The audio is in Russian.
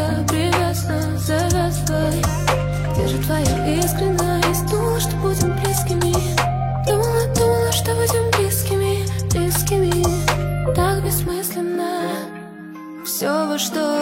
привязана, завязывай. Где же твоя искренность? Думала, что будем близкими. Думала, что будем близкими, близкими. Так бессмысленно все, во что